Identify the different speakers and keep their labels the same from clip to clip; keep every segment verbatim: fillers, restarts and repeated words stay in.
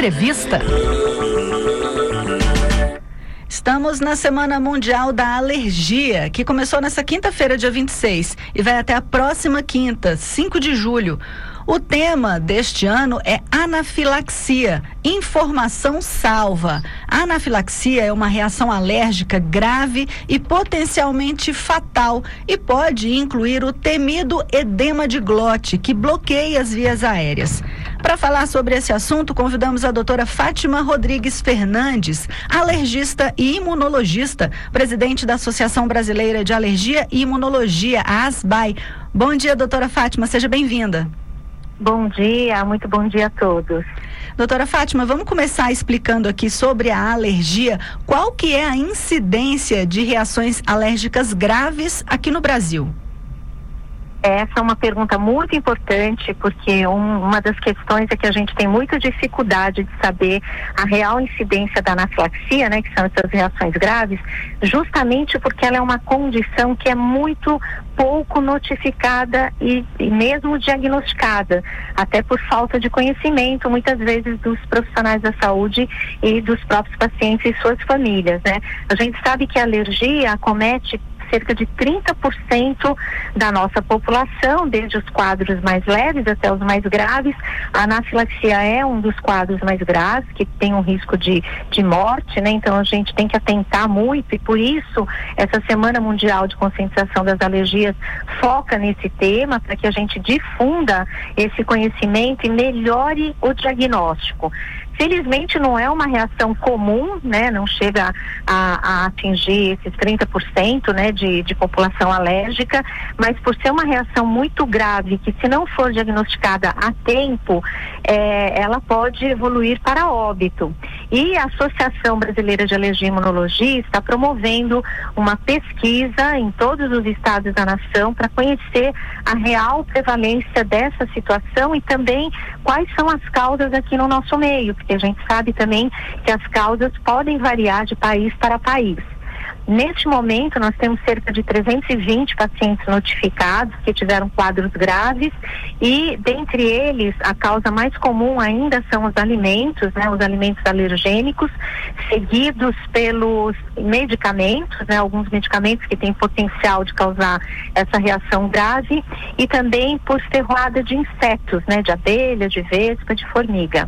Speaker 1: Entrevista. Estamos na Semana Mundial da Alergia, que começou nessa quinta-feira, dia vinte e seis, e vai até a próxima quinta, cinco de julho. O tema deste ano é anafilaxia, informação salva. A anafilaxia é uma reação alérgica grave e potencialmente fatal e pode incluir o temido edema de glote, que bloqueia as vias aéreas. Para falar sobre esse assunto, convidamos a doutora Fátima Rodrigues Fernandes, alergista e imunologista, presidente da Associação Brasileira de Alergia e Imunologia, a ASBAI. Bom dia, doutora Fátima, seja bem-vinda.
Speaker 2: Bom dia, muito bom dia a todos.
Speaker 1: Doutora Fátima, vamos começar explicando aqui sobre a alergia. Qual que é a incidência de reações alérgicas graves aqui no Brasil?
Speaker 2: Essa é uma pergunta muito importante, porque um, uma das questões é que a gente tem muita dificuldade de saber a real incidência da anafilaxia, né, que são essas reações graves, justamente porque ela é uma condição que é muito pouco notificada e, e mesmo diagnosticada, até por falta de conhecimento, muitas vezes, dos profissionais da saúde e dos próprios pacientes e suas famílias, né? A gente sabe que a alergia acomete cerca de trinta por cento da nossa população, desde os quadros mais leves até os mais graves. A anafilaxia é um dos quadros mais graves, que tem um risco de, de morte, né? Então a gente tem que atentar muito, e por isso essa Semana Mundial de Conscientização das Alergias foca nesse tema, para que a gente difunda esse conhecimento e melhore o diagnóstico. Felizmente não é uma reação comum, né? Não chega a, a atingir esses trinta por cento, né, de, de população alérgica, mas por ser uma reação muito grave, que se não for diagnosticada a tempo, é, ela pode evoluir para óbito. E a Associação Brasileira de Alergia e Imunologia está promovendo uma pesquisa em todos os estados da nação para conhecer a real prevalência dessa situação e também quais são as causas aqui no nosso meio, porque a gente sabe também que as causas podem variar de país para país. Neste momento, nós temos cerca de trezentos e vinte pacientes notificados que tiveram quadros graves, e dentre eles, a causa mais comum ainda são os alimentos, né, os alimentos alergênicos, seguidos pelos medicamentos, né, alguns medicamentos que têm potencial de causar essa reação grave, e também por ferroada de insetos, né, de abelha, de vespa, de formiga.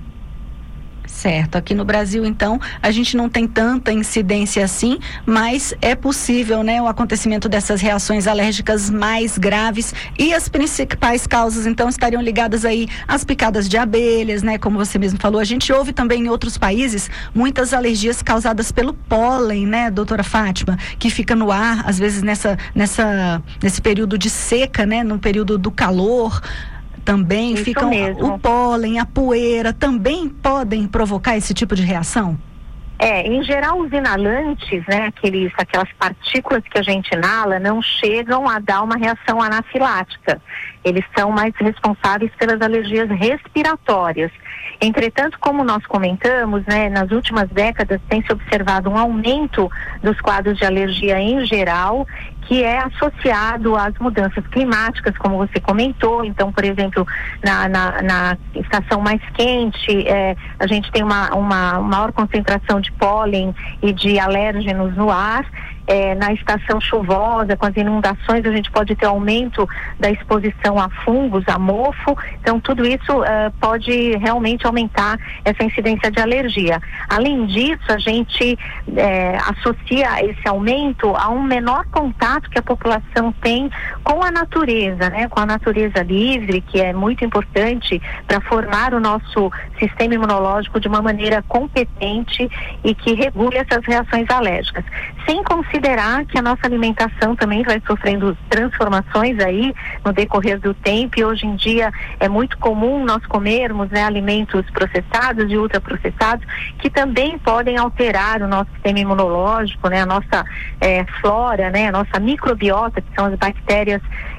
Speaker 1: Certo, aqui no Brasil, então, a gente não tem tanta incidência assim, mas é possível, né, o acontecimento dessas reações alérgicas mais graves, e as principais causas, então, estariam ligadas aí às picadas de abelhas, né, como você mesmo falou. A gente ouve também em outros países muitas alergias causadas pelo pólen, né, doutora Fátima, que fica no ar, às vezes nessa, nessa, nesse período de seca, né, no período do calor. Também
Speaker 2: Isso
Speaker 1: ficam
Speaker 2: mesmo.
Speaker 1: O pólen, a poeira, também podem provocar esse tipo de reação?
Speaker 2: É, em geral os inalantes, né, aqueles, aquelas partículas que a gente inala, não chegam a dar uma reação anafilática. Eles são mais responsáveis pelas alergias respiratórias. Entretanto, como nós comentamos, né, nas últimas décadas tem se observado um aumento dos quadros de alergia em geral, que é associado às mudanças climáticas, como você comentou. Então, por exemplo, na, na, na estação mais quente, é, a gente tem uma, uma maior concentração de pólen e de alérgenos no ar. É, na estação chuvosa, com as inundações, a gente pode ter aumento da exposição a fungos, a mofo. Então, tudo isso uh, pode realmente aumentar essa incidência de alergia. Além disso, a gente é, associa esse aumento a um menor contato que a população tem com a natureza, né? Com a natureza livre, que é muito importante para formar o nosso sistema imunológico de uma maneira competente e que regule essas reações alérgicas. Sem considerar que a nossa alimentação também vai sofrendo transformações aí no decorrer do tempo, e hoje em dia é muito comum nós comermos, né, alimentos processados e ultraprocessados, que também podem alterar o nosso sistema imunológico, né, a nossa é, flora, né, a nossa microbiota, que são as bactérias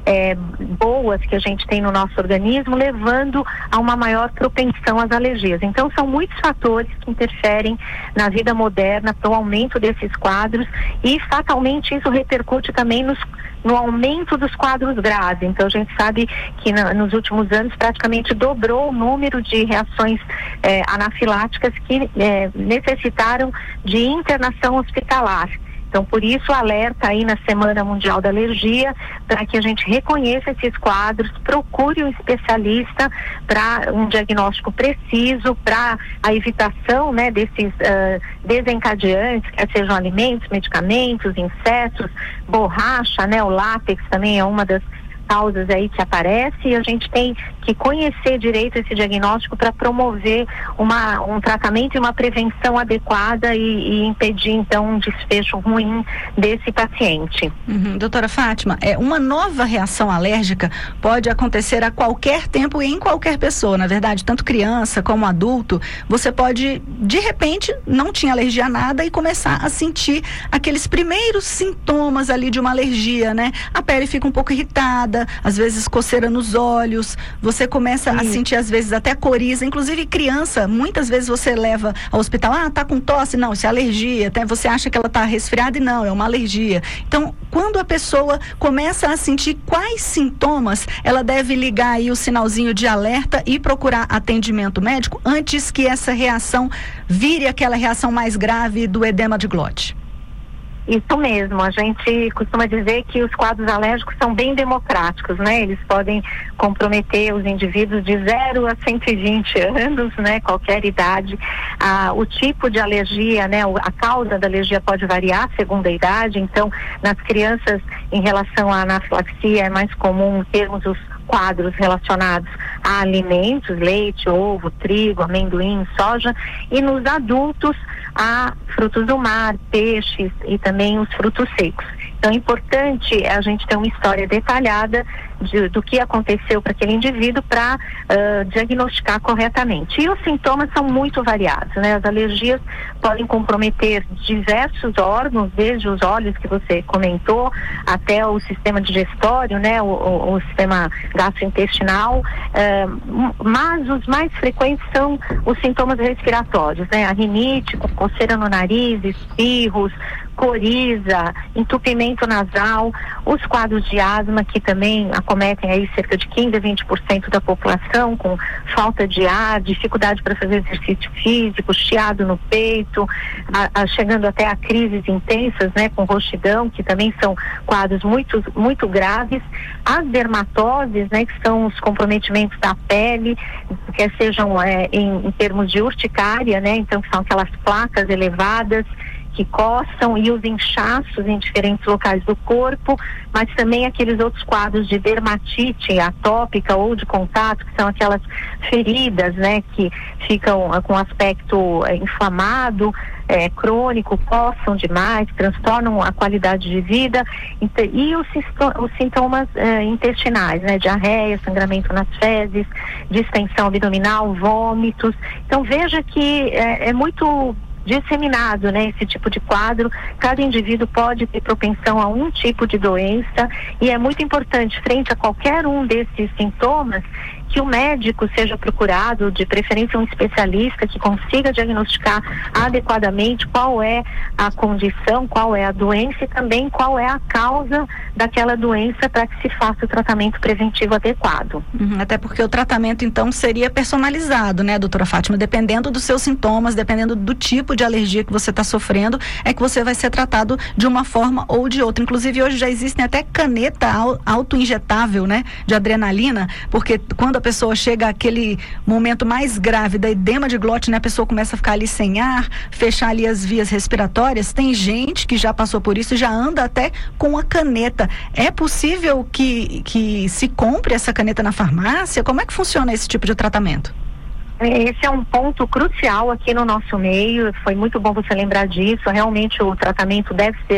Speaker 2: é, boas que a gente tem no nosso organismo, levando a uma maior propensão às alergias. Então, são muitos fatores que interferem na vida moderna para o aumento desses quadros e, fatalmente, isso repercute também nos no aumento dos quadros graves. Então, a gente sabe que na, nos últimos anos praticamente dobrou o número de reações eh, anafiláticas que eh, necessitaram de internação hospitalar. Então, por isso, alerta aí na Semana Mundial da Alergia, para que a gente reconheça esses quadros, procure um especialista para um diagnóstico preciso, para a evitação, né, desses uh, desencadeantes, quer sejam alimentos, medicamentos, insetos, borracha, né, o látex também é uma das causas aí que aparece, e a gente tem que conhecer direito esse diagnóstico para promover uma, um tratamento e uma prevenção adequada e, e impedir então um desfecho ruim desse paciente.
Speaker 1: Uhum. Doutora Fátima, é, uma nova reação alérgica pode acontecer a qualquer tempo e em qualquer pessoa, na verdade, tanto criança como adulto. Você pode, de repente, não tinha alergia a nada e começar a sentir aqueles primeiros sintomas ali de uma alergia, né? A pele fica um pouco irritada, às vezes coceira nos olhos, você começa Sim. a sentir às vezes até coriza, inclusive criança, muitas vezes você leva ao hospital, ah, tá com tosse, não, isso é alergia, até você acha que ela tá resfriada e não, é uma alergia. Então, quando a pessoa começa a sentir quais sintomas, ela deve ligar aí o sinalzinho de alerta e procurar atendimento médico antes que essa reação vire aquela reação mais grave do edema de glote.
Speaker 2: Isso mesmo, a gente costuma dizer que os quadros alérgicos são bem democráticos, né? Eles podem comprometer os indivíduos de zero a cento e vinte anos, né? Qualquer idade. Ah, o tipo de alergia, né? A causa da alergia pode variar segundo a idade, então nas crianças, em relação à anafilaxia, é mais comum termos os quadros relacionados a alimentos, leite, ovo, trigo, amendoim, soja, e nos adultos a frutos do mar, peixes e também os frutos secos. Então é importante a gente ter uma história detalhada de, do que aconteceu para aquele indivíduo para uh, diagnosticar corretamente. E os sintomas são muito variados, né? As alergias podem comprometer diversos órgãos, desde os olhos que você comentou, até o sistema digestório, né? O, o, o sistema gastrointestinal, uh, mas os mais frequentes são os sintomas respiratórios, né? A rinite, coceira no nariz, espirros, coriza, entupimento nasal, os quadros de asma que também acometem aí cerca de quinze a vinte por cento da população, com falta de ar, dificuldade para fazer exercício físico, chiado no peito, a, a, chegando até a crises intensas, né, com roxidão, que também são quadros muito, muito graves. As dermatoses, né, que são os comprometimentos da pele, quer sejam é, em, em termos de urticária, né, então que são aquelas placas elevadas que coçam, e os inchaços em diferentes locais do corpo, mas também aqueles outros quadros de dermatite atópica ou de contato, que são aquelas feridas, né, que ficam uh, com aspecto uh, inflamado, é, crônico, coçam demais, transtornam a qualidade de vida, e os, os sintomas uh, intestinais, né, diarreia, sangramento nas fezes, distensão abdominal, vômitos. Então veja que é, é muito disseminado, né, esse tipo de quadro. Cada indivíduo pode ter propensão a um tipo de doença, e é muito importante, frente a qualquer um desses sintomas, que o médico seja procurado, de preferência um especialista que consiga diagnosticar adequadamente qual é a condição, qual é a doença e também qual é a causa daquela doença, para que se faça o tratamento preventivo adequado.
Speaker 1: Uhum, até porque o tratamento então seria personalizado, né, doutora Fátima? Dependendo dos seus sintomas, dependendo do tipo de alergia que você está sofrendo, é que você vai ser tratado de uma forma ou de outra. Inclusive hoje já existem até caneta auto-injetável, né, de adrenalina, porque quando a pessoa chega àquele momento mais grave da edema de glote, né, a pessoa começa a ficar ali sem ar, fechar ali as vias respiratórias. Tem gente que já passou por isso e já anda até com a caneta. É possível que, que se compre essa caneta na farmácia? Como é que funciona esse tipo de tratamento?
Speaker 2: Esse é um ponto crucial aqui no nosso meio. Foi muito bom você lembrar disso. Realmente o tratamento deve ser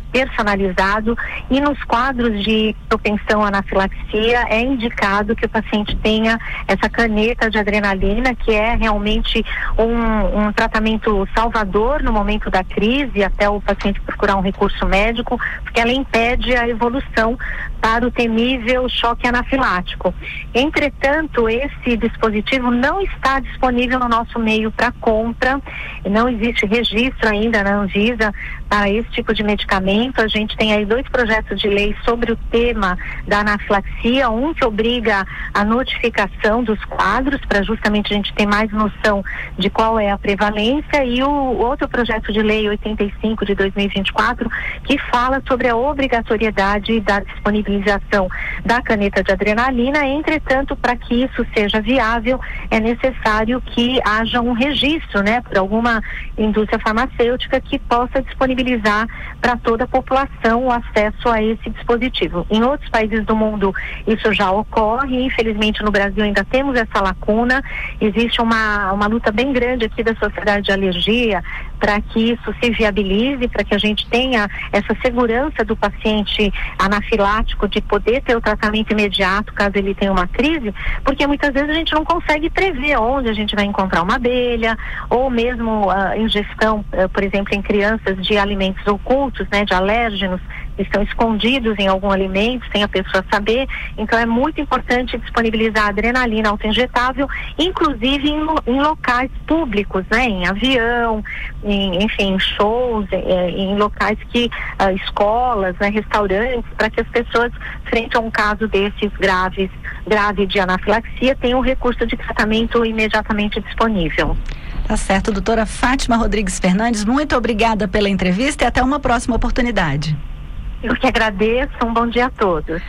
Speaker 2: personalizado, e nos quadros de propensão à anafilaxia é indicado que o paciente tenha essa caneta de adrenalina, que é realmente um, um tratamento salvador no momento da crise, até o paciente procurar um recurso médico, porque ela impede a evolução para o temível choque anafilático. Entretanto, esse dispositivo não está disponível no nosso meio para compra, não existe registro ainda na Anvisa para esse tipo de medicamento. A gente tem aí dois projetos de lei sobre o tema da anafilaxia, um que obriga a notificação dos quadros para justamente a gente ter mais noção de qual é a prevalência, e o outro projeto de lei oitenta e cinco de dois mil e vinte e quatro que fala sobre a obrigatoriedade da disponibilização da caneta de adrenalina. Entretanto, para que isso seja viável, é necessário que haja um registro, né, por alguma indústria farmacêutica que possa disponibilizar para toda a população o acesso a esse dispositivo. Em outros países do mundo isso já ocorre, infelizmente no Brasil ainda temos essa lacuna. Existe uma, uma luta bem grande aqui da Sociedade de Alergia para que isso se viabilize, para que a gente tenha essa segurança do paciente anafilático de poder ter o tratamento imediato caso ele tenha uma crise, porque muitas vezes a gente não consegue prever onde a gente vai encontrar uma abelha, ou mesmo a ingestão, uh, por exemplo, em crianças, de alimentos ocultos, né, de alérgenos, que estão escondidos em algum alimento, sem a pessoa saber. Então é muito importante disponibilizar a adrenalina autoinjetável, inclusive em, em locais públicos, né, em avião, em, enfim, em shows, em, em locais que, uh, escolas, né, restaurantes, para que as pessoas, frente a um caso desses graves, grave de anafilaxia, tenham um recurso de tratamento imediatamente disponível.
Speaker 1: Tá certo, doutora Fátima Rodrigues Fernandes, muito obrigada pela entrevista e até uma próxima oportunidade.
Speaker 2: Eu que agradeço, um bom dia a todos.